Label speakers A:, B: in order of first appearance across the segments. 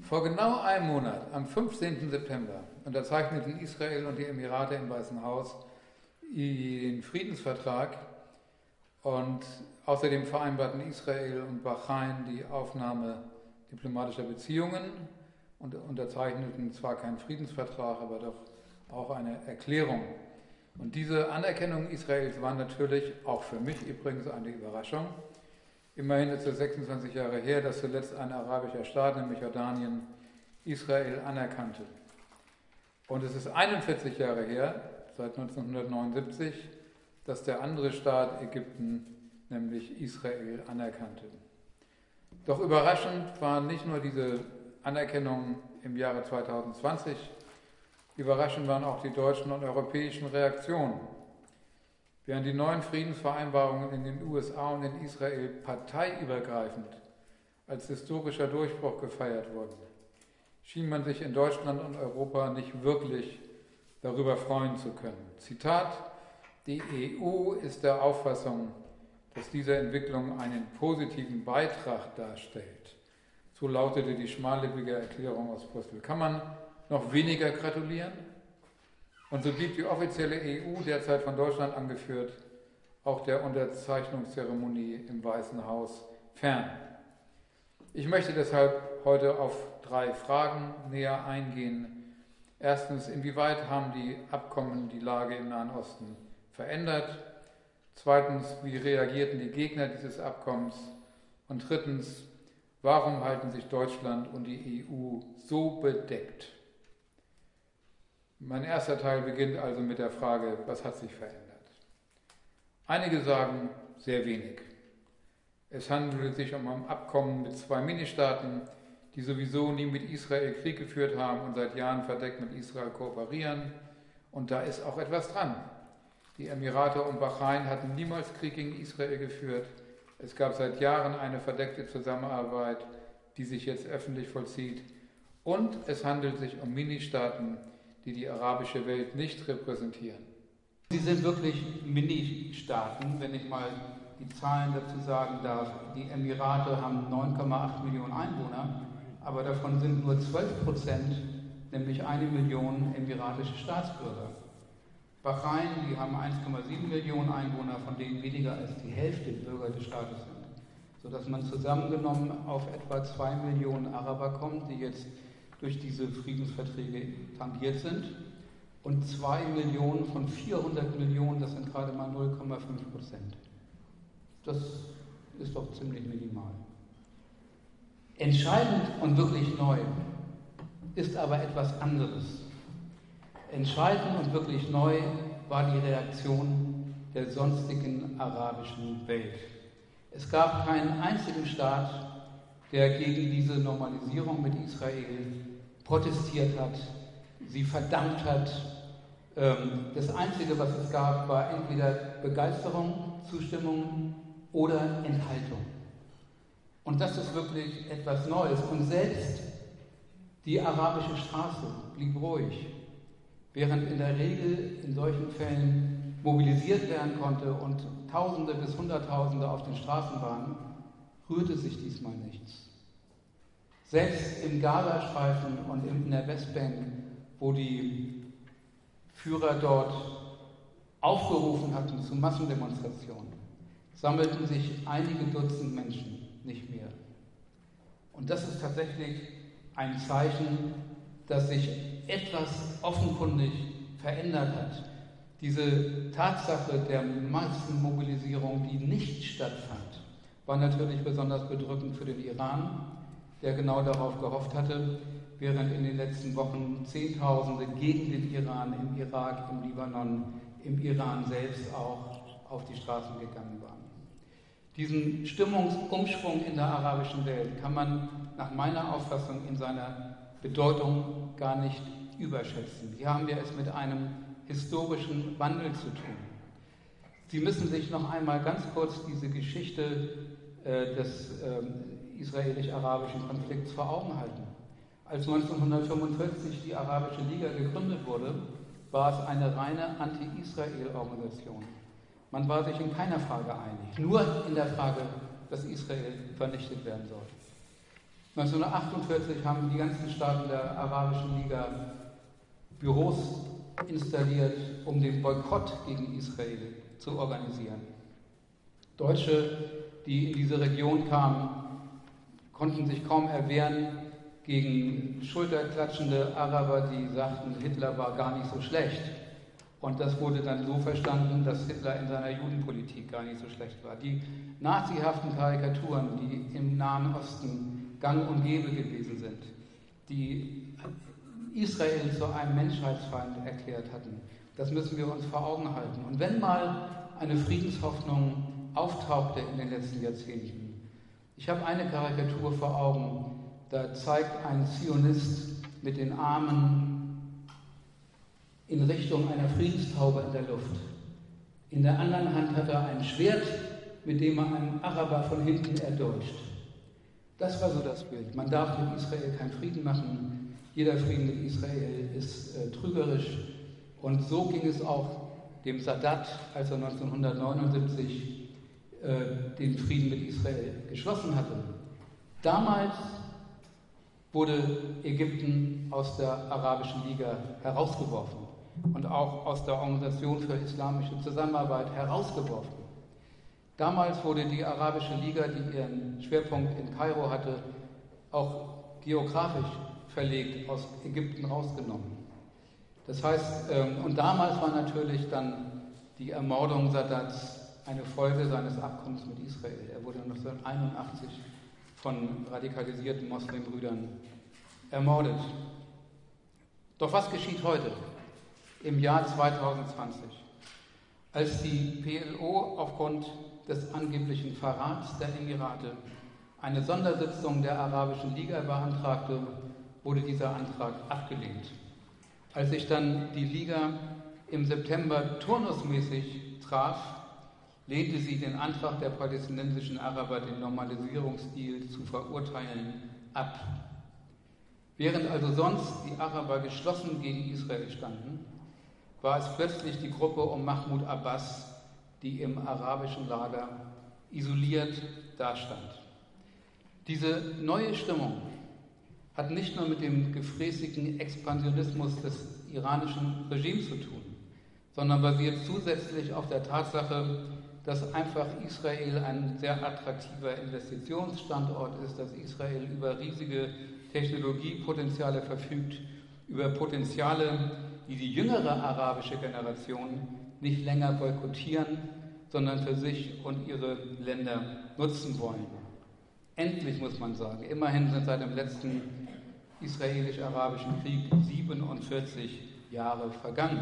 A: Vor genau einem Monat, am 15. September, unterzeichneten Israel und die Emirate im Weißen Haus den Friedensvertrag und außerdem vereinbarten Israel und Bahrain die Aufnahme diplomatischer Beziehungen und unterzeichneten zwar keinen Friedensvertrag, aber doch auch eine Erklärung. Und diese Anerkennung Israels war natürlich, auch für mich übrigens, eine Überraschung. Immerhin ist es 26 Jahre her, dass zuletzt ein arabischer Staat, nämlich Jordanien, Israel anerkannte. Und es ist 41 Jahre her, seit 1979, dass der andere Staat, Ägypten, nämlich Israel, anerkannte. Doch überraschend war nicht nur diese Anerkennung im Jahre 2020, überraschend waren auch die deutschen und europäischen Reaktionen. Während die neuen Friedensvereinbarungen in den USA und in Israel parteiübergreifend als historischer Durchbruch gefeiert wurden, schien man sich in Deutschland und Europa nicht wirklich darüber freuen zu können. Zitat: Die EU ist der Auffassung, dass diese Entwicklung einen positiven Beitrag darstellt. So lautete die schmallippige Erklärung aus Brüssel. Kann man noch weniger gratulieren? Und so blieb die offizielle EU, derzeit von Deutschland angeführt, auch der Unterzeichnungszeremonie im Weißen Haus fern. Ich möchte deshalb heute auf 3 Fragen näher eingehen. Erstens, inwieweit haben die Abkommen die Lage im Nahen Osten verändert? Zweitens, wie reagierten die Gegner dieses Abkommens? Und drittens, warum halten sich Deutschland und die EU so bedeckt? Mein erster Teil beginnt also mit der Frage, was hat sich verändert? Einige sagen, sehr wenig. Es handelt sich um ein Abkommen mit 2 Ministaaten, die sowieso nie mit Israel Krieg geführt haben und seit Jahren verdeckt mit Israel kooperieren. Und da ist auch etwas dran. Die Emirate und Bahrain hatten niemals Krieg gegen Israel geführt. Es gab seit Jahren eine verdeckte Zusammenarbeit, die sich jetzt öffentlich vollzieht. Und es handelt sich um Ministaaten, die die arabische Welt nicht repräsentieren.
B: Sie sind wirklich Ministaaten, wenn ich mal die Zahlen dazu sagen darf. Die Emirate haben 9,8 Millionen Einwohner, aber davon sind nur 12%, nämlich 1 Million emiratische Staatsbürger. Bahrain, die haben 1,7 Millionen Einwohner, von denen weniger als die Hälfte Bürger des Staates sind, sodass man zusammengenommen auf etwa 2 Millionen Araber kommt, die jetzt durch diese Friedensverträge tangiert sind. Und 2 Millionen von 400 Millionen, das sind gerade mal 0,5%. Das ist doch ziemlich minimal. Entscheidend und wirklich neu ist aber etwas anderes. Entscheidend und wirklich neu war die Reaktion der sonstigen arabischen Welt. Es gab keinen einzigen Staat, der gegen diese Normalisierung mit Israel protestiert hat, sie verdammt hat. Das Einzige, was es gab, war entweder Begeisterung, Zustimmung oder Enthaltung. Und das ist wirklich etwas Neues. Und selbst die arabische Straße blieb ruhig, während in der Regel in solchen Fällen mobilisiert werden konnte und Tausende bis Hunderttausende auf den Straßen waren, rührte sich diesmal nichts. Selbst im Gazastreifen und in der Westbank, wo die Führer dort aufgerufen hatten zu Massendemonstrationen, sammelten sich einige Dutzend Menschen, nicht mehr. Und das ist tatsächlich ein Zeichen, dass sich etwas offenkundig verändert hat. Diese Tatsache der Massenmobilisierung, die nicht stattfand, war natürlich besonders bedrückend für den Iran, der genau darauf gehofft hatte, während in den letzten Wochen Zehntausende gegen den Iran im Irak, im Libanon, im Iran selbst auch auf die Straßen gegangen waren. Diesen Stimmungsumschwung in der arabischen Welt kann man nach meiner Auffassung in seiner Bedeutung gar nicht überschätzen. Hier haben wir es mit einem historischen Wandel zu tun. Sie müssen sich noch einmal ganz kurz diese Geschichte des israelisch-arabischen Konflikts vor Augen halten. Als 1945 die Arabische Liga gegründet wurde, war es eine reine Anti-Israel-Organisation. Man war sich in keiner Frage einig, nur in der Frage, dass Israel vernichtet werden soll. 1948 haben die ganzen Staaten der Arabischen Liga Büros installiert, um den Boykott gegen Israel zu organisieren. Deutsche, die in diese Region kamen, konnten sich kaum erwehren gegen schulterklatschende Araber, die sagten, Hitler war gar nicht so schlecht. Und das wurde dann so verstanden, dass Hitler in seiner Judenpolitik gar nicht so schlecht war. Die nazihaften Karikaturen, die im Nahen Osten gang und gäbe gewesen sind, die Israel zu einem Menschheitsfeind erklärt hatten, das müssen wir uns vor Augen halten. Und wenn mal eine Friedenshoffnung auftauchte in den letzten Jahrzehnten, ich habe eine Karikatur vor Augen, da zeigt ein Zionist mit den Armen in Richtung einer Friedenstaube in der Luft. In der anderen Hand hat er ein Schwert, mit dem er einen Araber von hinten erdolcht. Das war so das Bild. Man darf mit Israel keinen Frieden machen. Jeder Frieden mit Israel ist trügerisch. Und so ging es auch dem Sadat, als er 1979 den Frieden mit Israel geschlossen hatte. Damals wurde Ägypten aus der Arabischen Liga herausgeworfen und auch aus der Organisation für islamische Zusammenarbeit herausgeworfen. Damals wurde die Arabische Liga, die ihren Schwerpunkt in Kairo hatte, auch geografisch verlegt, aus Ägypten rausgenommen. Das heißt, und damals war natürlich dann die Ermordung Sadats eine Folge seines Abkommens mit Israel. Er wurde 1981 von radikalisierten Muslimbrüdern ermordet. Doch was geschieht heute, im Jahr 2020, als die PLO aufgrund des angeblichen Verrats der Emirate eine Sondersitzung der Arabischen Liga beantragte, wurde dieser Antrag abgelehnt. Als sich dann die Liga im September turnusmäßig traf, lehnte sie den Antrag der palästinensischen Araber, den Normalisierungsdeal zu verurteilen, ab. Während also sonst die Araber geschlossen gegen Israel standen, war es plötzlich die Gruppe um Mahmoud Abbas, die im arabischen Lager isoliert dastand. Diese neue Stimmung hat nicht nur mit dem gefräßigen Expansionismus des iranischen Regimes zu tun, sondern basiert zusätzlich auf der Tatsache, dass einfach Israel ein sehr attraktiver Investitionsstandort ist, dass Israel über riesige Technologiepotenziale verfügt, über Potenziale, die die jüngere arabische Generation nicht länger boykottieren, sondern für sich und ihre Länder nutzen wollen. Endlich muss man sagen, immerhin sind seit dem letzten israelisch-arabischen Krieg 47 Jahre vergangen.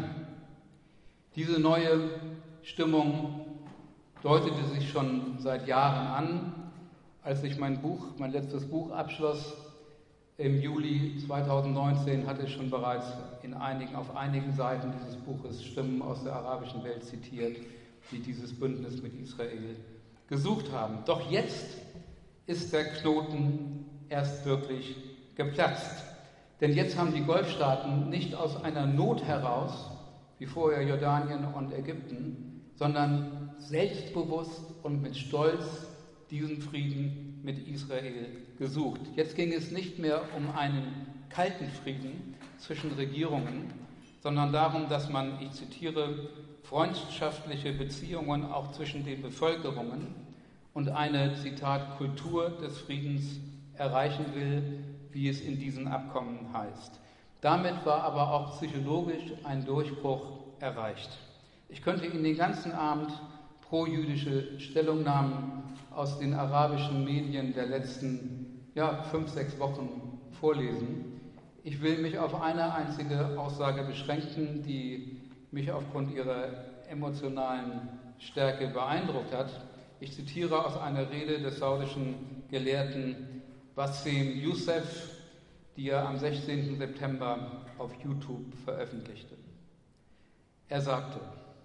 B: Diese neue Stimmung deutete sich schon seit Jahren an. Als ich mein letztes Buch abschloss, im Juli 2019, hatte ich schon bereits auf einigen Seiten dieses Buches Stimmen aus der arabischen Welt zitiert, die dieses Bündnis mit Israel gesucht haben. Doch jetzt ist der Knoten erst wirklich geplatzt. Denn jetzt haben die Golfstaaten nicht aus einer Not heraus, wie vorher Jordanien und Ägypten, sondern selbstbewusst und mit Stolz diesen Frieden mit Israel gesucht. Jetzt ging es nicht mehr um einen kalten Frieden zwischen Regierungen, sondern darum, dass man, ich zitiere, freundschaftliche Beziehungen auch zwischen den Bevölkerungen und eine, Zitat, Kultur des Friedens erreichen will, wie es in diesen Abkommen heißt. Damit war aber auch psychologisch ein Durchbruch erreicht. Ich könnte Ihnen den ganzen Abend pro-jüdische Stellungnahmen aus den arabischen Medien der letzten 5-6 Wochen vorlesen. Ich will mich auf eine einzige Aussage beschränken, die mich aufgrund ihrer emotionalen Stärke beeindruckt hat. Ich zitiere aus einer Rede des saudischen Gelehrten Wassim Youssef, die er am 16. September auf YouTube veröffentlichte. Er sagte: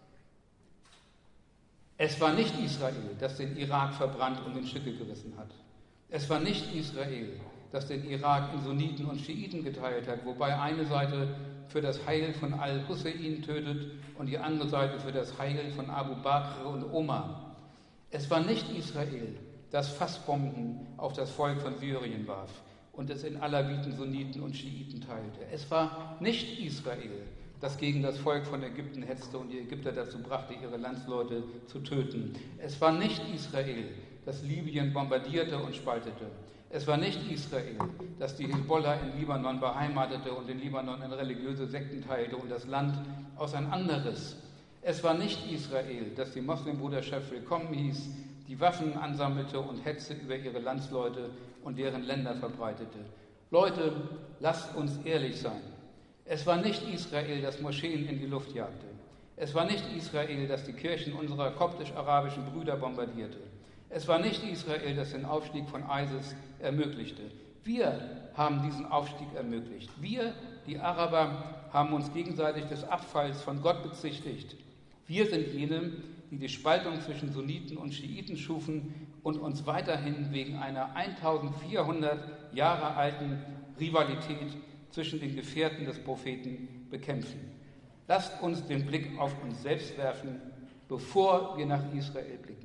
B: Es war nicht Israel, das den Irak verbrannt und in Stücke gerissen hat. Es war nicht Israel, das den Irak in Sunniten und Schiiten geteilt hat, wobei eine Seite für das Heil von al-Hussein tötet und die andere Seite für das Heil von Abu Bakr und Omar. Es war nicht Israel, das Fassbomben auf das Volk von Syrien warf. und es in Alawiten, Sunniten und Schiiten teilte. Es war nicht Israel, das gegen das Volk von Ägypten hetzte und die Ägypter dazu brachte, ihre Landsleute zu töten. Es war nicht Israel, das Libyen bombardierte und spaltete. Es war nicht Israel, das die Hisbollah in Libanon beheimatete und den Libanon in religiöse Sekten teilte und das Land auseinanderriss. Es war nicht Israel, das die Moslembruderschaft willkommen hieß, die Waffen ansammelte und Hetze über ihre Landsleute und deren Länder verbreitete. Leute, lasst uns ehrlich sein. Es war nicht Israel, das Moscheen in die Luft jagte. Es war nicht Israel, das die Kirchen unserer koptisch-arabischen Brüder bombardierte. Es war nicht Israel, das den Aufstieg von ISIS ermöglichte. Wir haben diesen Aufstieg ermöglicht. Wir, die Araber, haben uns gegenseitig des Abfalls von Gott bezichtigt. Wir sind jene, die die Spaltung zwischen Sunniten und Schiiten schufen und uns weiterhin wegen einer 1400 Jahre alten Rivalität zwischen den Gefährten des Propheten bekämpfen. Lasst uns den Blick auf uns selbst werfen, bevor wir nach Israel blicken.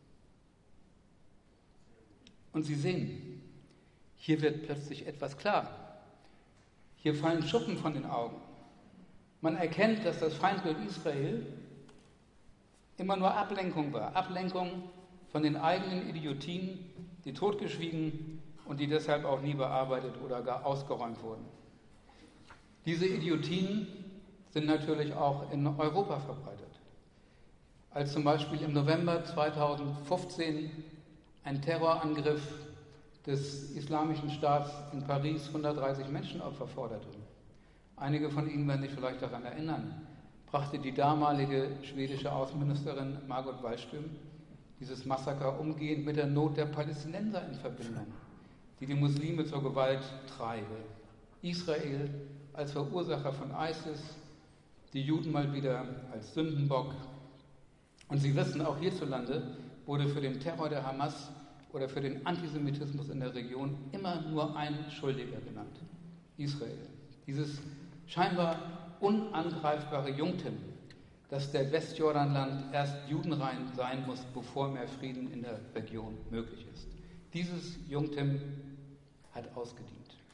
B: Und Sie sehen, hier wird plötzlich etwas klar. Hier fallen Schuppen von den Augen. Man erkennt, dass das Feindbild Israel immer nur Ablenkung war. Ablenkung von den eigenen Idiotien, die totgeschwiegen und die deshalb auch nie bearbeitet oder gar ausgeräumt wurden. Diese Idiotien sind natürlich auch in Europa verbreitet. Als zum Beispiel im November 2015 ein Terrorangriff des Islamischen Staats in Paris 130 Menschenopfer forderte. Einige von Ihnen werden sich vielleicht daran erinnern, brachte die damalige schwedische Außenministerin Margot Wallström dieses Massaker umgehend mit der Not der Palästinenser in Verbindung, die die Muslime zur Gewalt treibe. Israel als Verursacher von ISIS, die Juden mal wieder als Sündenbock. Und Sie wissen, auch hierzulande wurde für den Terror der Hamas oder für den Antisemitismus in der Region immer nur ein Schuldiger genannt: Israel. Dieses scheinbar unangreifbare Jungtim, dass der Westjordanland erst judenrein sein muss, bevor mehr Frieden in der Region möglich ist. Dieses Jungtim hat ausgedient.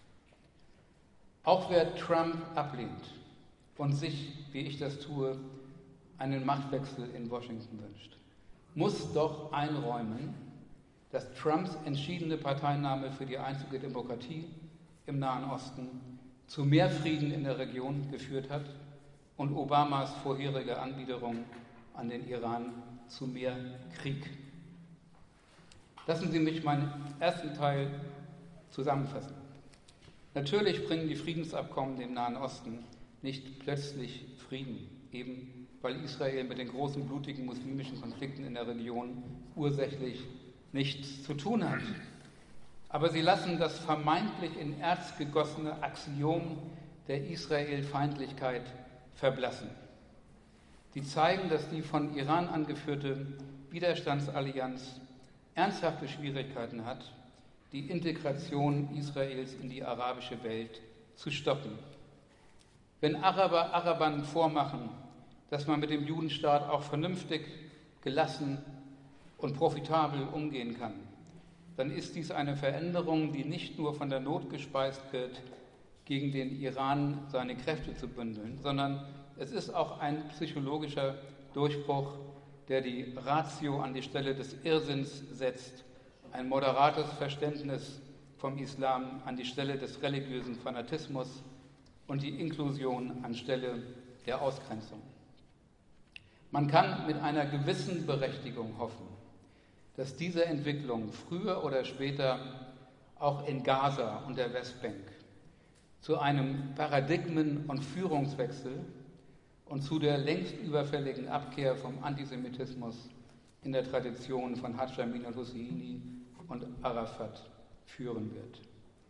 B: Auch wer Trump ablehnt und sich, wie ich das tue, einen Machtwechsel in Washington wünscht, muss doch einräumen, dass Trumps entschiedene Parteinahme für die einzige Demokratie im Nahen Osten zu mehr Frieden in der Region geführt hat und Obamas vorherige Anbiederung an den Iran zu mehr Krieg. Lassen Sie mich meinen ersten Teil zusammenfassen. Natürlich bringen die Friedensabkommen dem Nahen Osten nicht plötzlich Frieden, eben weil Israel mit den großen blutigen muslimischen Konflikten in der Region ursächlich nichts zu tun hat. Aber sie lassen das vermeintlich in Erz gegossene Axiom der Israel-Feindlichkeit verblassen. Sie zeigen, dass die von Iran angeführte Widerstandsallianz ernsthafte Schwierigkeiten hat, die Integration Israels in die arabische Welt zu stoppen. Wenn Arabern vormachen, dass man mit dem Judenstaat auch vernünftig, gelassen und profitabel umgehen kann, dann ist dies eine Veränderung, die nicht nur von der Not gespeist wird, gegen den Iran seine Kräfte zu bündeln, sondern es ist auch ein psychologischer Durchbruch, der die Ratio an die Stelle des Irrsinns setzt, ein moderates Verständnis vom Islam an die Stelle des religiösen Fanatismus und die Inklusion anstelle der Ausgrenzung. Man kann mit einer gewissen Berechtigung hoffen, dass diese Entwicklung früher oder später auch in Gaza und der Westbank zu einem Paradigmen- und Führungswechsel und zu der längst überfälligen Abkehr vom Antisemitismus in der Tradition von Haj Amin al-Husseini und Arafat führen wird.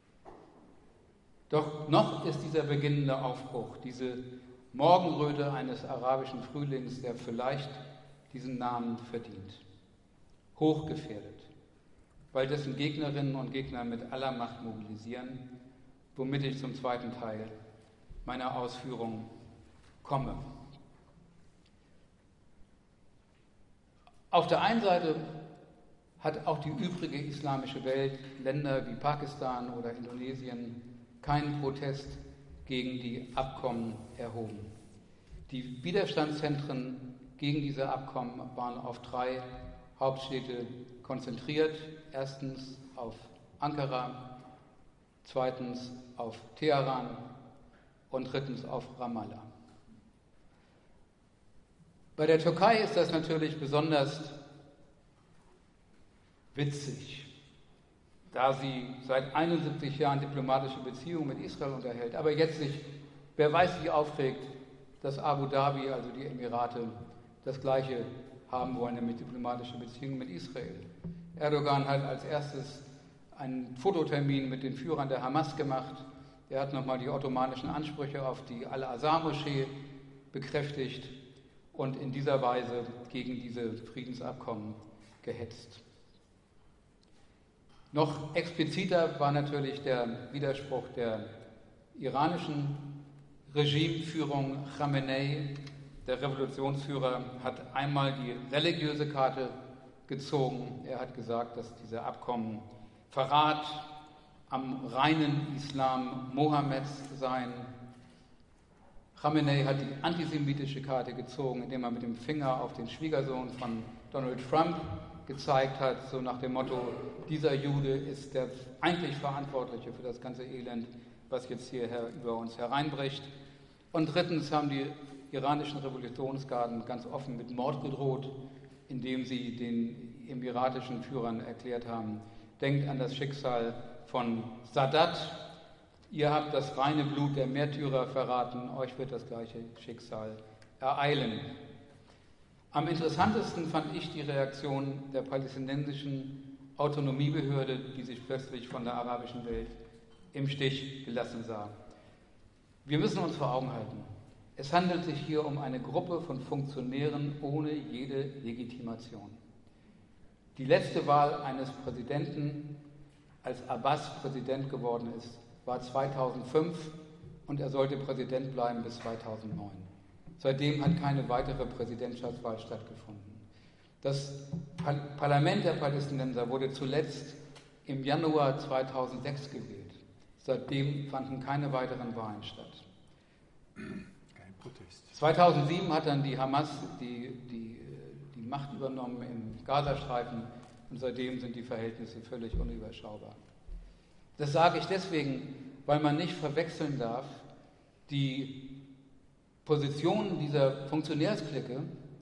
B: Doch noch ist dieser beginnende Aufbruch, diese Morgenröte eines arabischen Frühlings, der vielleicht diesen Namen verdient, hochgefährdet, weil dessen Gegnerinnen und Gegner mit aller Macht mobilisieren, womit ich zum zweiten Teil meiner Ausführungen komme. Auf der einen Seite hat auch die übrige islamische Welt, Länder wie Pakistan oder Indonesien, keinen Protest gegen die Abkommen erhoben. Die Widerstandszentren gegen diese Abkommen waren auf 3 Hauptstädte konzentriert. Erstens auf Ankara, zweitens auf Teheran und drittens auf Ramallah. Bei der Türkei ist das natürlich besonders witzig, da sie seit 71 Jahren diplomatische Beziehungen mit Israel unterhält, aber jetzt sich, wer weiß wie aufregt, dass Abu Dhabi, also die Emirate, das Gleiche haben wollen, nämlich diplomatische Beziehungen mit Israel. Erdogan hat als erstes einen Fototermin mit den Führern der Hamas gemacht. Er hat nochmal die ottomanischen Ansprüche auf die Al-Azhar-Moschee bekräftigt und in dieser Weise gegen diese Friedensabkommen gehetzt. Noch expliziter war natürlich der Widerspruch der iranischen Regimeführung. Khamenei, der Revolutionsführer, hat einmal die religiöse Karte gezogen. Er hat gesagt, dass diese Abkommen Verrat am reinen Islam Mohammeds seien. Khamenei hat die antisemitische Karte gezogen, indem er mit dem Finger auf den Schwiegersohn von Donald Trump gezeigt hat, so nach dem Motto, dieser Jude ist der eigentlich Verantwortliche für das ganze Elend, was jetzt hierher über uns hereinbricht. Und drittens haben die iranischen Revolutionsgarden ganz offen mit Mord gedroht, indem sie den emiratischen Führern erklärt haben, denkt an das Schicksal von Sadat, ihr habt das reine Blut der Märtyrer verraten, euch wird das gleiche Schicksal ereilen. Am interessantesten fand ich die Reaktion der palästinensischen Autonomiebehörde, die sich plötzlich von der arabischen Welt im Stich gelassen sah. Wir müssen uns vor Augen halten, es handelt sich hier um eine Gruppe von Funktionären ohne jede Legitimation. Die letzte Wahl eines Präsidenten, als Abbas Präsident geworden ist, war 2005 und er sollte Präsident bleiben bis 2009. Seitdem hat keine weitere Präsidentschaftswahl stattgefunden. Das Parlament der Palästinenser wurde zuletzt im Januar 2006 gewählt. Seitdem fanden keine weiteren Wahlen statt.
C: Kein Protest.
B: 2007 hat dann die Hamas die Macht übernommen im Gazastreifen und seitdem sind die Verhältnisse völlig unüberschaubar. Das sage ich deswegen, weil man nicht verwechseln darf, die Positionen dieser Funktionärsklicke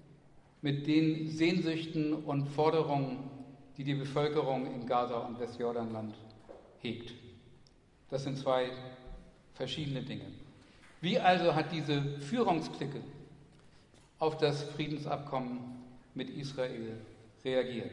B: mit den Sehnsüchten und Forderungen, die die Bevölkerung in Gaza und Westjordanland hegt. Das sind 2 verschiedene Dinge. Wie also hat diese Führungsklicke auf das Friedensabkommen mit Israel reagiert?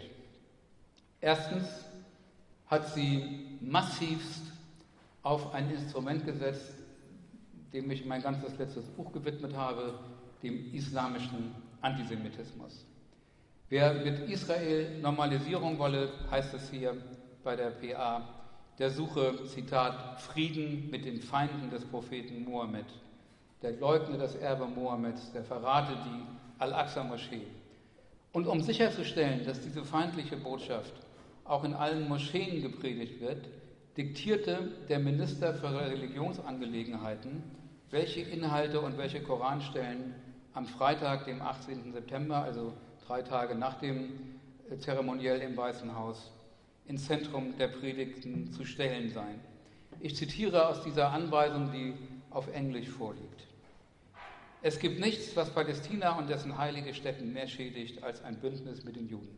B: Erstens hat sie massivst auf ein Instrument gesetzt, dem ich mein ganzes letztes Buch gewidmet habe, dem islamischen Antisemitismus. Wer mit Israel Normalisierung wolle, heißt es hier bei der PA, der suche, Zitat, Frieden mit den Feinden des Propheten Mohammed, der leugne das Erbe Mohammeds, der verrate die Al-Aqsa-Moschee. Und um sicherzustellen, dass diese feindliche Botschaft auch in allen Moscheen gepredigt wird, diktierte der Minister für Religionsangelegenheiten, welche Inhalte und welche Koranstellen am Freitag, dem 18. September, also 3 Tage nach dem Zeremoniell im Weißen Haus, ins Zentrum der Predigten zu stellen seien. Ich zitiere aus dieser Anweisung, die auf Englisch vorliegt. Es gibt nichts, was Palästina und dessen heilige Stätten mehr schädigt als ein Bündnis mit den Juden.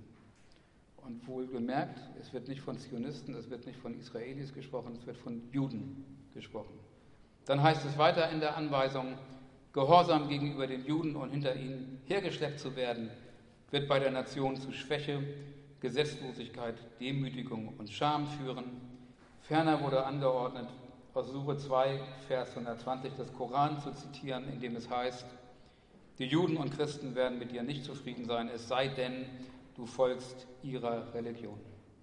B: Und wohlgemerkt, es wird nicht von Zionisten, es wird nicht von Israelis gesprochen, es wird von Juden gesprochen. Dann heißt es weiter in der Anweisung, Gehorsam gegenüber den Juden und hinter ihnen hergeschleppt zu werden, wird bei der Nation zu Schwäche, Gesetzlosigkeit, Demütigung und Scham führen. Ferner wurde angeordnet, aus Sure 2, Vers 120 des Koran zu zitieren, in dem es heißt, die Juden und Christen werden mit dir nicht zufrieden sein, es sei denn, du folgst ihrer Religion.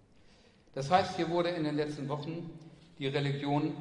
B: Das heißt, hier wurde in den letzten Wochen die Religion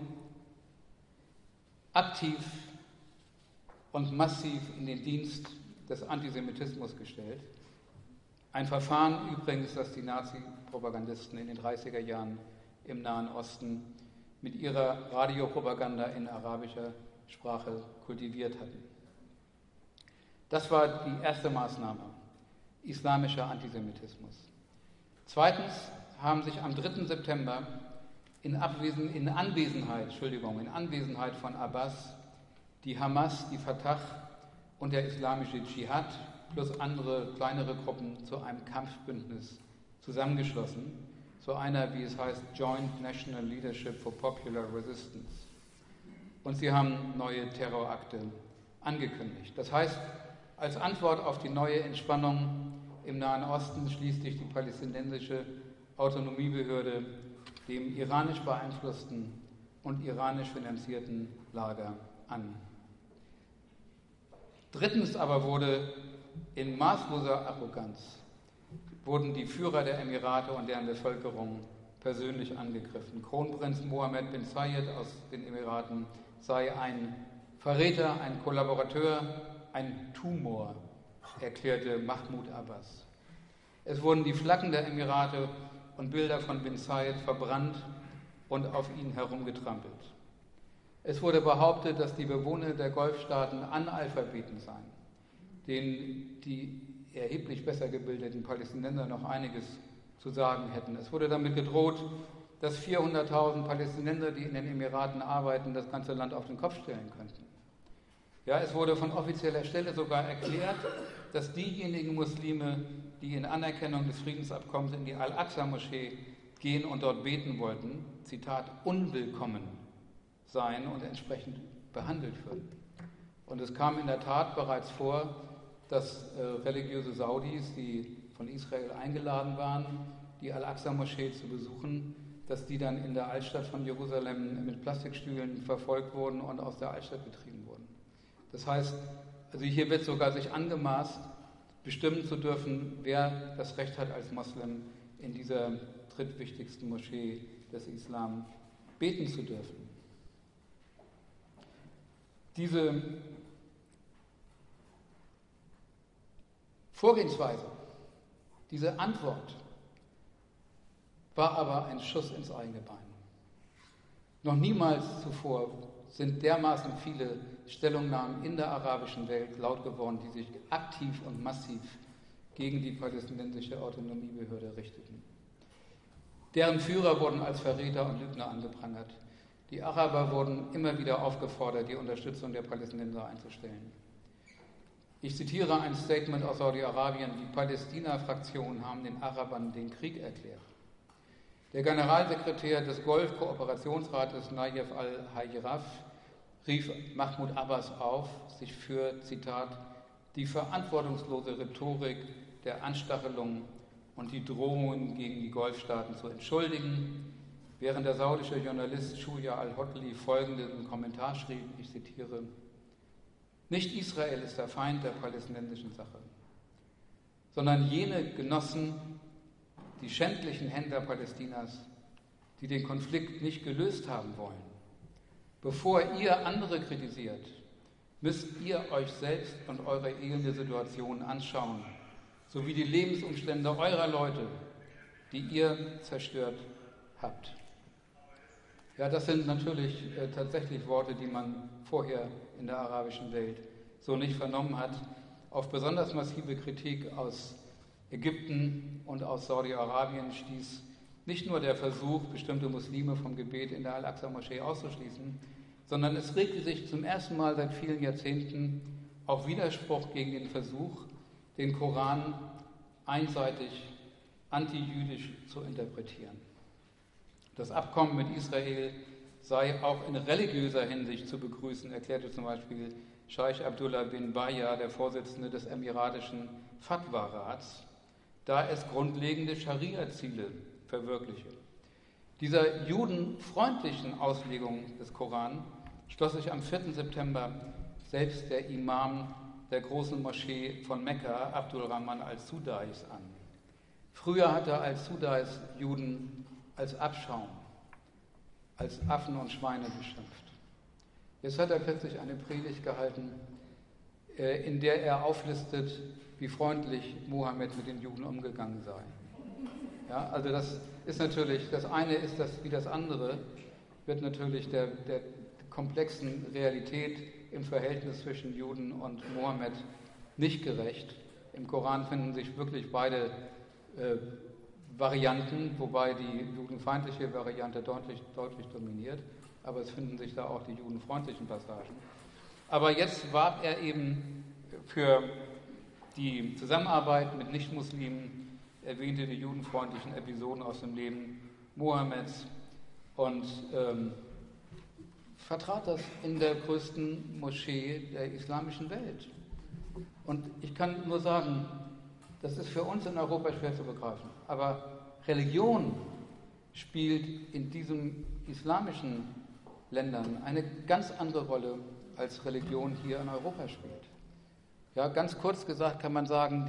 B: aktiv und massiv in den Dienst des Antisemitismus gestellt. Ein Verfahren übrigens, das die Nazi-Propagandisten in den 30er Jahren im Nahen Osten mit ihrer Radiopropaganda in arabischer Sprache kultiviert hatten. Das war die erste Maßnahme, islamischer Antisemitismus. Zweitens haben sich am 3. September in Anwesenheit von Abbas die Hamas, die Fatah und der islamische Dschihad plus andere kleinere Gruppen zu einem Kampfbündnis zusammengeschlossen, zu einer, wie es heißt, Joint National Leadership for Popular Resistance. Und sie haben neue Terrorakte angekündigt. Das heißt, als Antwort auf die neue Entspannung im Nahen Osten schließt sich die palästinensische Autonomiebehörde dem iranisch beeinflussten und iranisch finanzierten Lager an. Drittens aber in maßloser Arroganz wurden die Führer der Emirate und deren Bevölkerung persönlich angegriffen. Kronprinz Mohammed bin Zayed aus den Emiraten sei ein Verräter, ein Kollaborateur, ein Tumor, erklärte Mahmoud Abbas. Es wurden die Flaggen der Emirate und Bilder von bin Zayed verbrannt und auf ihn herumgetrampelt. Es wurde behauptet, dass die Bewohner der Golfstaaten Analphabeten seien, denen die erheblich besser gebildeten Palästinenser noch einiges zu sagen hätten. Es wurde damit gedroht, dass 400.000 Palästinenser, die in den Emiraten arbeiten, das ganze Land auf den Kopf stellen könnten. Ja, es wurde von offizieller Stelle sogar erklärt, dass diejenigen Muslime, die in Anerkennung des Friedensabkommens in die Al-Aqsa-Moschee gehen und dort beten wollten, Zitat, unwillkommen seien und entsprechend behandelt würden. Und es kam in der Tat bereits vor, dass religiöse Saudis, die von Israel eingeladen waren, die Al-Aqsa-Moschee zu besuchen, dass die dann in der Altstadt von Jerusalem mit Plastikstühlen verfolgt wurden und aus der Altstadt getrieben wurden. Das heißt, also hier wird sogar sich angemaßt, bestimmen zu dürfen, wer das Recht hat, als Moslem in dieser drittwichtigsten Moschee des Islam beten zu dürfen. Diese Vorgehensweise, diese Antwort war aber ein Schuss ins eigene Bein. Noch niemals zuvor sind dermaßen viele Stellungnahmen in der arabischen Welt laut geworden, die sich aktiv und massiv gegen die palästinensische Autonomiebehörde richteten. Deren Führer wurden als Verräter und Lügner angeprangert. Die Araber wurden immer wieder aufgefordert, die Unterstützung der Palästinenser einzustellen. Ich zitiere ein Statement aus Saudi-Arabien: Die Palästina-Fraktionen haben den Arabern den Krieg erklärt. Der Generalsekretär des Golf-Kooperationsrates Nayef al-Hajraf rief Mahmoud Abbas auf, sich für, Zitat, die verantwortungslose Rhetorik der Anstachelung und die Drohungen gegen die Golfstaaten zu entschuldigen, während der saudische Journalist Shuja al-Hotli folgenden Kommentar schrieb, ich zitiere: Nicht Israel ist der Feind der palästinensischen Sache, sondern jene Genossen, die schändlichen Händler Palästinas, die den Konflikt nicht gelöst haben wollen. Bevor ihr andere kritisiert, müsst ihr euch selbst und eure elende Situation anschauen, sowie die Lebensumstände eurer Leute, die ihr zerstört habt. Ja, das sind natürlich tatsächlich Worte, die man vorher in der arabischen Welt so nicht vernommen hat. Auf besonders massive Kritik aus Ägypten und aus Saudi-Arabien stieß nicht nur der Versuch, bestimmte Muslime vom Gebet in der Al-Aqsa-Moschee auszuschließen, sondern es regte sich zum ersten Mal seit vielen Jahrzehnten auch Widerspruch gegen den Versuch, den Koran einseitig antijüdisch zu interpretieren. Das Abkommen mit Israel sei auch in religiöser Hinsicht zu begrüßen, erklärte zum Beispiel Scheich Abdullah bin Baya, der Vorsitzende des emiratischen Fatwa-Rats, da es grundlegende Scharia-Ziele verwirkliche. Dieser judenfreundlichen Auslegung des Koran schloss sich am 4. September selbst der Imam der großen Moschee von Mekka, Abdul Rahman al-Sudais, an. Früher hatte al-Sudais Juden als Abschaum, als Affen und Schweine beschimpft. Jetzt hat er plötzlich eine Predigt gehalten, in der er auflistet, wie freundlich Mohammed mit den Juden umgegangen sei. Ja, also das ist natürlich, das eine ist das wie das andere, wird natürlich der komplexen Realität im Verhältnis zwischen Juden und Mohammed nicht gerecht. Im Koran finden sich wirklich beide Varianten, wobei die judenfeindliche Variante deutlich dominiert, aber es finden sich da auch die judenfreundlichen Passagen. Aber jetzt warb er eben für die Zusammenarbeit mit Nichtmuslimen, erwähnte die judenfreundlichen Episoden aus dem Leben Mohammeds und vertrat das in der größten Moschee der islamischen Welt. Und ich kann nur sagen, das ist für uns in Europa schwer zu begreifen, aber Religion spielt in diesen islamischen Ländern eine ganz andere Rolle, als Religion hier in Europa spielt. Ja, ganz kurz gesagt kann man sagen,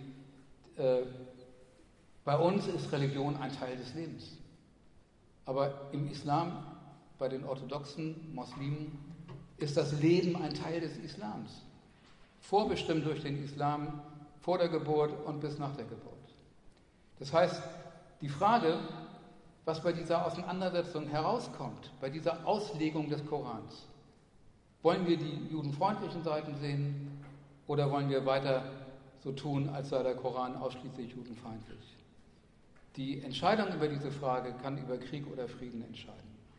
B: bei uns ist Religion ein Teil des Lebens. Aber im Islam, bei den orthodoxen Muslimen, ist das Leben ein Teil des Islams. Vorbestimmt durch den Islam vor der Geburt und bis nach der Geburt. Das heißt, die Frage, was bei dieser Auseinandersetzung herauskommt, bei dieser Auslegung des Korans, wollen wir die judenfreundlichen Seiten sehen oder wollen wir weiter so tun, als sei der Koran ausschließlich judenfeindlich? Die Entscheidung über diese Frage kann über Krieg oder Frieden entscheiden.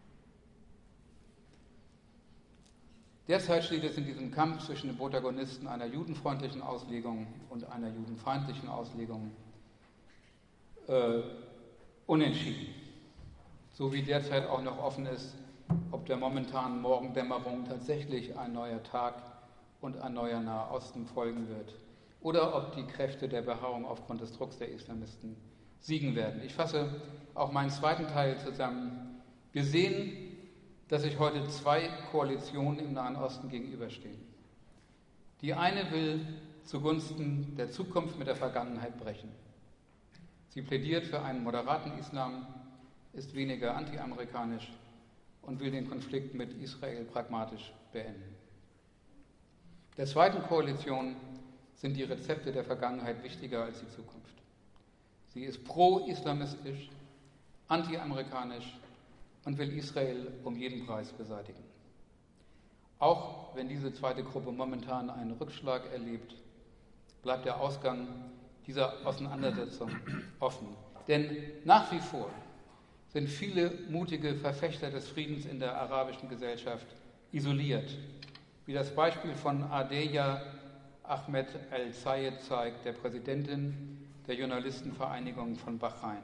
B: Derzeit steht es in diesem Kampf zwischen den Protagonisten einer judenfreundlichen Auslegung und einer judenfeindlichen Auslegung unentschieden. So wie derzeit auch noch offen ist, ob der momentanen Morgendämmerung tatsächlich ein neuer Tag und ein neuer Nahe Osten folgen wird oder ob die Kräfte der Beharrung aufgrund des Drucks der Islamisten siegen werden. Ich fasse auch meinen zweiten Teil zusammen. Wir sehen, dass sich heute zwei Koalitionen im Nahen Osten gegenüberstehen. Die eine will zugunsten der Zukunft mit der Vergangenheit brechen. Sie plädiert für einen moderaten Islam, ist weniger anti-amerikanisch und will den Konflikt mit Israel pragmatisch beenden. Der zweiten Koalition sind die Rezepte der Vergangenheit wichtiger als die Zukunft. Sie ist pro-islamistisch, anti-amerikanisch und will Israel um jeden Preis beseitigen. Auch wenn diese zweite Gruppe momentan einen Rückschlag erlebt, bleibt der Ausgang dieser Auseinandersetzung offen. Denn nach wie vor sind viele mutige Verfechter des Friedens in der arabischen Gesellschaft isoliert, wie das Beispiel von Adeya Ahmed Al-Zayed zeigt, der Präsidentin der Journalistenvereinigung von Bahrain.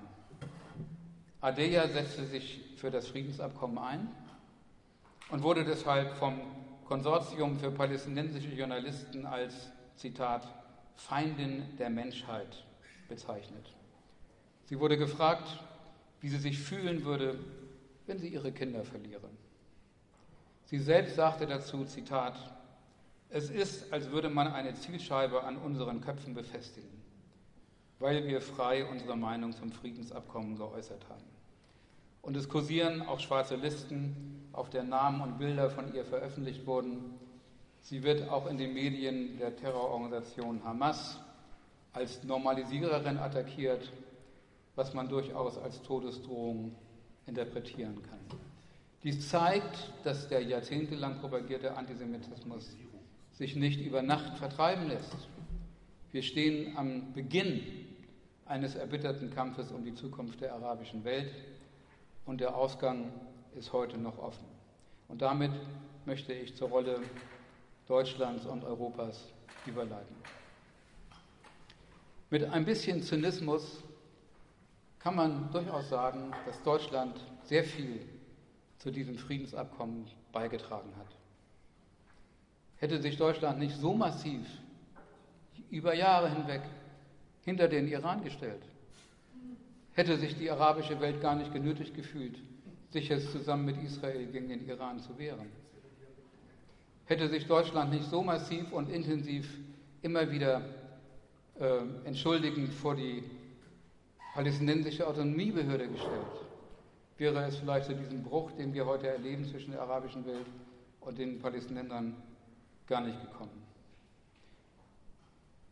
B: Adeya setzte sich für das Friedensabkommen ein und wurde deshalb vom Konsortium für palästinensische Journalisten als, Zitat, Feindin der Menschheit bezeichnet. Sie wurde gefragt, wie sie sich fühlen würde, wenn sie ihre Kinder verliere. Sie selbst sagte dazu, Zitat, es ist, als würde man eine Zielscheibe an unseren Köpfen befestigen, weil wir frei unsere Meinung zum Friedensabkommen geäußert haben. Und es kursieren auch schwarze Listen, auf der Namen und Bilder von ihr veröffentlicht wurden. Sie wird auch in den Medien der Terrororganisation Hamas als Normalisiererin attackiert, was man durchaus als Todesdrohung interpretieren kann. Dies zeigt, dass der jahrzehntelang propagierte Antisemitismus sich nicht über Nacht vertreiben lässt. Wir stehen am Beginn eines erbitterten Kampfes um die Zukunft der arabischen Welt und der Ausgang ist heute noch offen. Und damit möchte ich zur Rolle Deutschlands und Europas überleiten. Mit ein bisschen Zynismus kann man durchaus sagen, dass Deutschland sehr viel zu diesem Friedensabkommen beigetragen hat. Hätte sich Deutschland nicht so massiv über Jahre hinweg hinter den Iran gestellt, hätte sich die arabische Welt gar nicht genötigt gefühlt, sich jetzt zusammen mit Israel gegen den Iran zu wehren. Hätte sich Deutschland nicht so massiv und intensiv immer wieder entschuldigend vor die palästinensische Autonomiebehörde gestellt, wäre es vielleicht zu diesem Bruch, den wir heute erleben zwischen der arabischen Welt und den Palästinensern, gar nicht gekommen.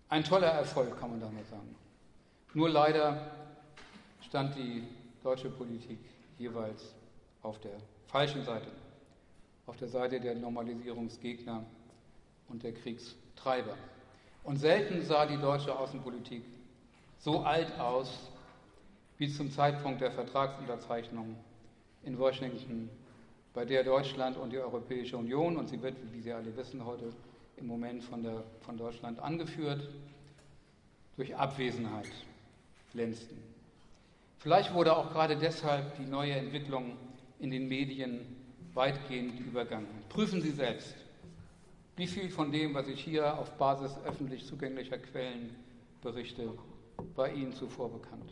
B: Ein toller Erfolg, kann man da mal sagen. Nur leider stand die deutsche Politik jeweils auf der falschen Seite, auf der Seite der Normalisierungsgegner und der Kriegstreiber. Und selten sah die deutsche Außenpolitik so alt aus wie zum Zeitpunkt der Vertragsunterzeichnung in Washington, bei der Deutschland und die Europäische Union, und sie wird, wie Sie alle wissen, heute im Moment von Deutschland angeführt, durch Abwesenheit glänzten. Vielleicht wurde auch gerade deshalb die neue Entwicklung in den Medien weitgehend übergangen. Prüfen Sie selbst, wie viel von dem, was ich hier auf Basis öffentlich zugänglicher Quellen berichte, war Ihnen zuvor bekannt.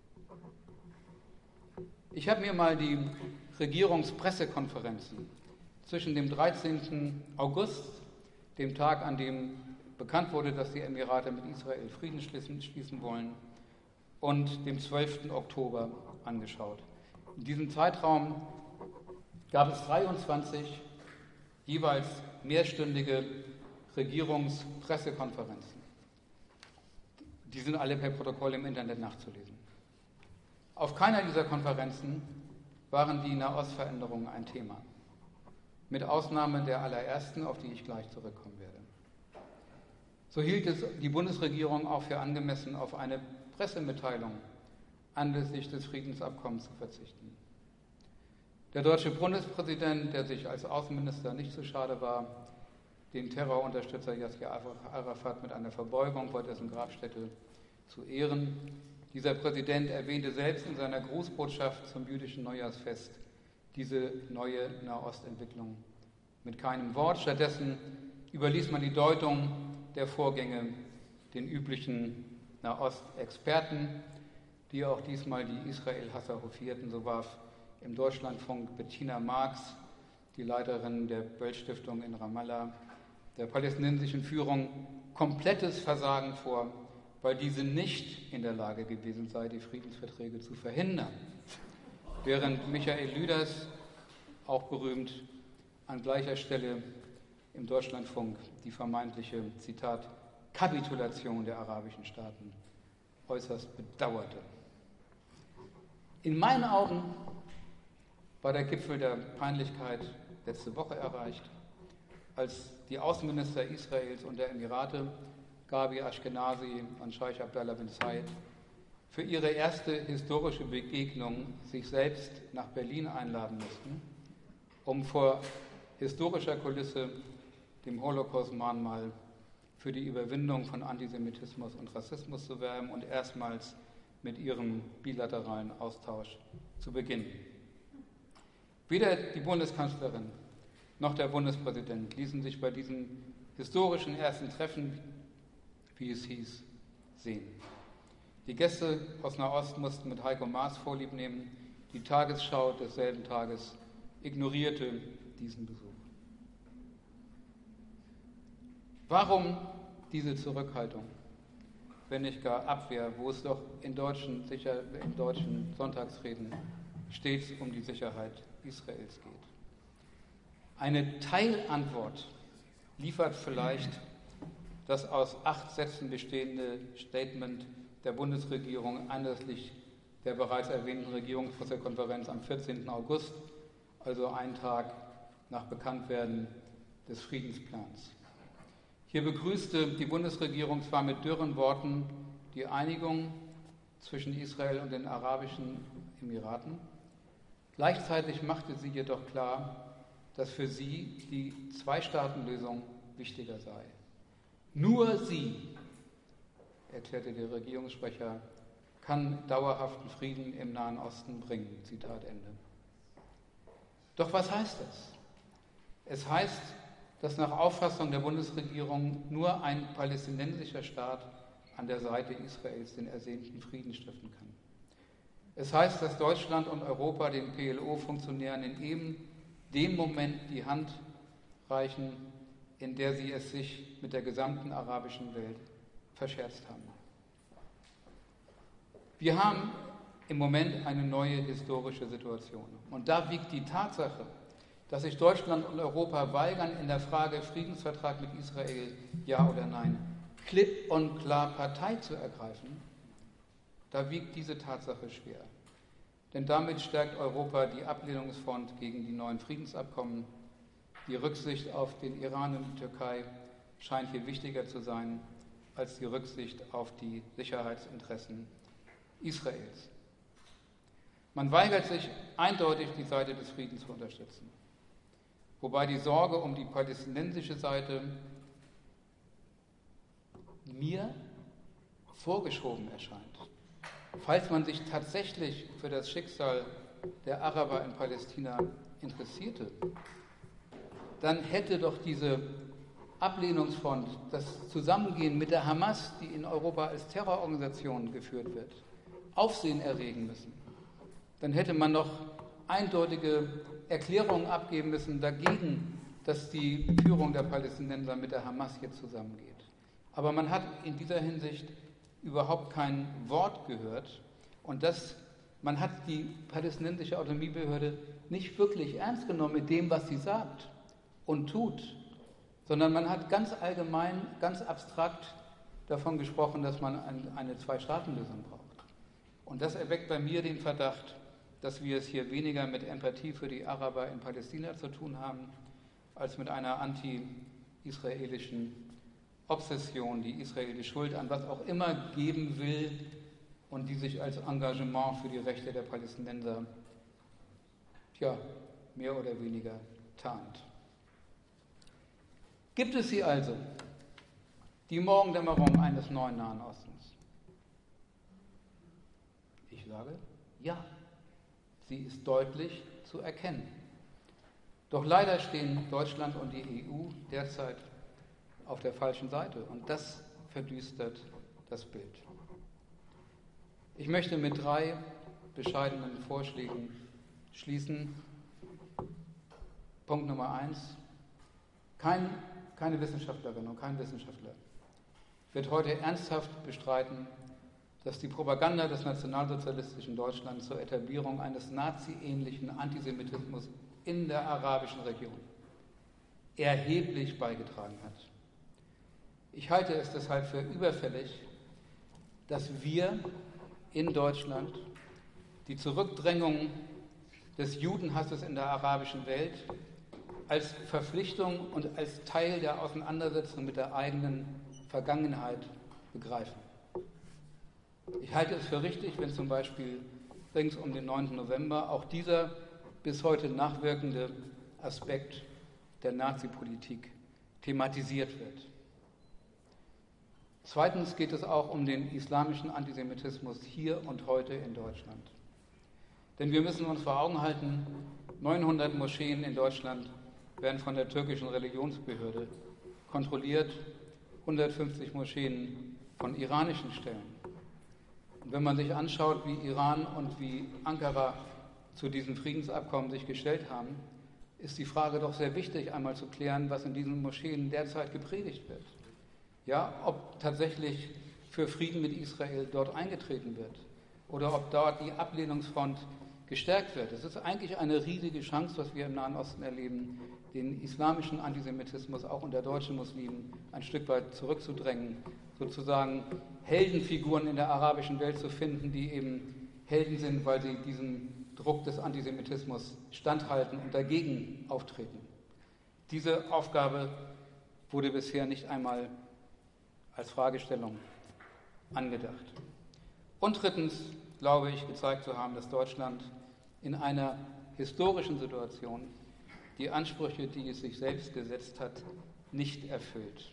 B: Ich habe mir mal die Regierungspressekonferenzen zwischen dem 13. August, dem Tag, an dem bekannt wurde, dass die Emirate mit Israel Frieden schließen wollen, und dem 12. Oktober angeschaut. In diesem Zeitraum gab es 23 jeweils mehrstündige Regierungspressekonferenzen. Die sind alle per Protokoll im Internet nachzulesen. Auf keiner dieser Konferenzen waren die Nahostveränderungen ein Thema, mit Ausnahme der allerersten, auf die ich gleich zurückkommen werde. So hielt es die Bundesregierung auch für angemessen, auf eine Pressemitteilung anlässlich des Friedensabkommens zu verzichten. Der deutsche Bundespräsident, der sich als Außenminister nicht so schade war, den Terrorunterstützer Yasser Arafat mit einer Verbeugung vor dessen Grabstätte zu ehren. Dieser Präsident erwähnte selbst in seiner Grußbotschaft zum jüdischen Neujahrsfest diese neue Nahostentwicklung mit keinem Wort. Stattdessen überließ man die Deutung der Vorgänge den üblichen Nahost-Experten, die auch diesmal die Israel-Hasser hofierten. So warf im Deutschlandfunk Bettina Marx, die Leiterin der Böll-Stiftung in Ramallah, der palästinensischen Führung komplettes Versagen vor, weil diese nicht in der Lage gewesen sei, die Friedensverträge zu verhindern. Während Michael Lüders, auch berühmt, an gleicher Stelle im Deutschlandfunk die vermeintliche, Zitat, Kapitulation der arabischen Staaten äußerst bedauerte. In meinen Augen war der Gipfel der Peinlichkeit letzte Woche erreicht, als die Außenminister Israels und der Emirate, Gabi Ashkenazi und Scheich Abdallah bin Zayed, für ihre erste historische Begegnung sich selbst nach Berlin einladen mussten, um vor historischer Kulisse, dem Holocaust-Mahnmal, für die Überwindung von Antisemitismus und Rassismus zu werben und erstmals mit ihrem bilateralen Austausch zu beginnen. Weder die Bundeskanzlerin noch der Bundespräsident ließen sich bei diesem historischen ersten Treffen, wie es hieß, sehen. Die Gäste aus Nahost mussten mit Heiko Maas Vorlieb nehmen. Die Tagesschau desselben Tages ignorierte diesen Besuch. Warum diese Zurückhaltung, wenn nicht gar Abwehr, wo es doch in deutschen Sonntagsreden stets um die Sicherheit Israels geht? Eine Teilantwort liefert vielleicht das aus 8 Sätzen bestehende Statement der Bundesregierung anlässlich der bereits erwähnten Regierungspressekonferenz am 14. August, also einen Tag nach Bekanntwerden des Friedensplans. Hier begrüßte die Bundesregierung zwar mit dürren Worten die Einigung zwischen Israel und den Arabischen Emiraten, gleichzeitig machte sie jedoch klar, dass für sie die Zwei-Staaten-Lösung wichtiger sei. Nur sie, erklärte der Regierungssprecher, kann dauerhaften Frieden im Nahen Osten bringen. Zitat Ende. Doch was heißt das? Es heißt, dass nach Auffassung der Bundesregierung nur ein palästinensischer Staat an der Seite Israels den ersehnten Frieden stiften kann. Es heißt, dass Deutschland und Europa den PLO-Funktionären in eben dem Moment die Hand reichen, in der sie es sich mit der gesamten arabischen Welt verscherzt haben. Wir haben im Moment eine neue historische Situation. Und da wiegt die Tatsache, dass sich Deutschland und Europa weigern, in der Frage Friedensvertrag mit Israel, ja oder nein, klipp und klar Partei zu ergreifen, da wiegt diese Tatsache schwer. Denn damit stärkt Europa die Ablehnungsfront gegen die neuen Friedensabkommen. Die Rücksicht auf den Iran und die Türkei scheint hier wichtiger zu sein als die Rücksicht auf die Sicherheitsinteressen Israels. Man weigert sich eindeutig, die Seite des Friedens zu unterstützen. Wobei die Sorge um die palästinensische Seite mir vorgeschoben erscheint. Falls man sich tatsächlich für das Schicksal der Araber in Palästina interessierte, dann hätte doch diese Ablehnungsfront, das Zusammengehen mit der Hamas, die in Europa als Terrororganisation geführt wird, Aufsehen erregen müssen. Dann hätte man noch eindeutige Erklärungen abgeben müssen dagegen, dass die Führung der Palästinenser mit der Hamas jetzt zusammengeht. Aber man hat in dieser Hinsicht überhaupt kein Wort gehört und man hat die palästinensische Autonomiebehörde nicht wirklich ernst genommen mit dem, was sie sagt und tut, sondern man hat ganz allgemein, ganz abstrakt davon gesprochen, dass man eine Zwei-Staaten-Lösung braucht. Und das erweckt bei mir den Verdacht, dass wir es hier weniger mit Empathie für die Araber in Palästina zu tun haben, als mit einer anti-israelischen Obsession, die Israel die Schuld an was auch immer geben will und die sich als Engagement für die Rechte der Palästinenser mehr oder weniger tarnt. Gibt es sie also, die Morgendämmerung eines neuen Nahen Ostens? Ich sage ja, sie ist deutlich zu erkennen. Doch leider stehen Deutschland und die EU derzeit auf der falschen Seite und das verdüstert das Bild. Ich möchte mit 3 bescheidenen Vorschlägen schließen. Punkt Nummer 1. Keine Wissenschaftlerin und kein Wissenschaftler wird heute ernsthaft bestreiten, dass die Propaganda des nationalsozialistischen Deutschlands zur Etablierung eines nazi-ähnlichen Antisemitismus in der arabischen Region erheblich beigetragen hat. Ich halte es deshalb für überfällig, dass wir in Deutschland die Zurückdrängung des Judenhasses in der arabischen Welt als Verpflichtung und als Teil der Auseinandersetzung mit der eigenen Vergangenheit begreifen. Ich halte es für richtig, wenn zum Beispiel rings um den 9. November auch dieser bis heute nachwirkende Aspekt der Nazi-Politik thematisiert wird. Zweitens geht es auch um den islamischen Antisemitismus hier und heute in Deutschland. Denn wir müssen uns vor Augen halten, 900 Moscheen in Deutschland werden von der türkischen Religionsbehörde kontrolliert, 150 Moscheen von iranischen Stellen. Und wenn man sich anschaut, wie Iran und wie Ankara zu diesem Friedensabkommen sich gestellt haben, ist die Frage doch sehr wichtig, einmal zu klären, was in diesen Moscheen derzeit gepredigt wird. Ja, ob tatsächlich für Frieden mit Israel dort eingetreten wird oder ob dort die Ablehnungsfront gestärkt wird. Es ist eigentlich eine riesige Chance, was wir im Nahen Osten erleben, den islamischen Antisemitismus auch unter deutschen Muslimen ein Stück weit zurückzudrängen, sozusagen Heldenfiguren in der arabischen Welt zu finden, die eben Helden sind, weil sie diesem Druck des Antisemitismus standhalten und dagegen auftreten. Diese Aufgabe wurde bisher nicht einmal als Fragestellung angedacht. Und drittens glaube ich, gezeigt zu haben, dass Deutschland in einer historischen Situation die Ansprüche, die es sich selbst gesetzt hat, nicht erfüllt.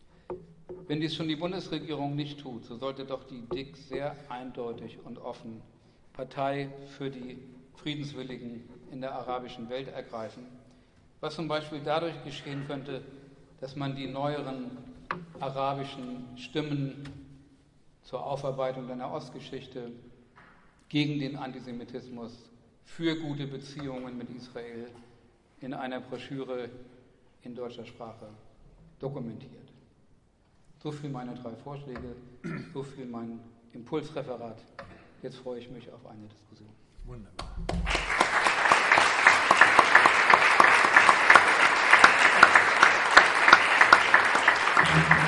B: Wenn dies schon die Bundesregierung nicht tut, so sollte doch die DIK sehr eindeutig und offen Partei für die Friedenswilligen in der arabischen Welt ergreifen, was zum Beispiel dadurch geschehen könnte, dass man die neueren arabischen Stimmen zur Aufarbeitung der Nahostgeschichte gegen den Antisemitismus für gute Beziehungen mit Israel in einer Broschüre in deutscher Sprache dokumentiert. So viel meine 3 Vorschläge, so viel mein Impulsreferat. Jetzt freue ich mich auf eine Diskussion.
C: Wunderbar.